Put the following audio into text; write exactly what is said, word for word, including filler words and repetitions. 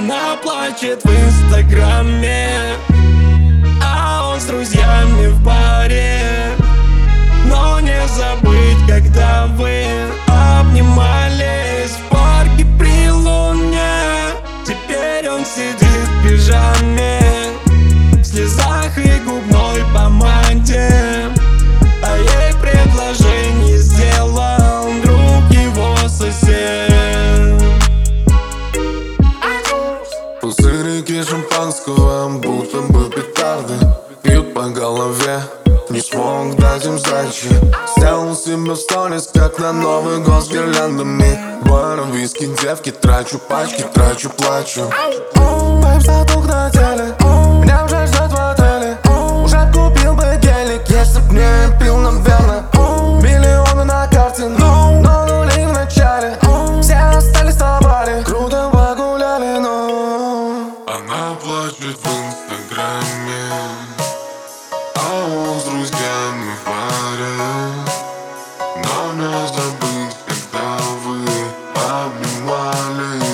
Она плачет в инстаграме, а он с друзьями в баре. Но не забыть, когда вы обнимались в парке при луне. Теперь он сидит в пижаме, в слезах и губной помаде, а ей предложение сделал друг его сосед. Пузырики шампанского, будто бы петарды, бьют по голове, не смог дать им сдачи. Сделал себе сторис, как на Новый год с гирляндами. Бой на виски, девки, трачу пачки, трачу, плачу. Вайб статук на теле, меня уже ждет в отеле. Уже купил бы гелик, если б не пил, наверное. Миллионы на карте, но нули в начале. Все остались на баре, круто погуляли, но она плачет в инстаграме, а он с друзьями в баре. Но не забыть, когда вы обнимались.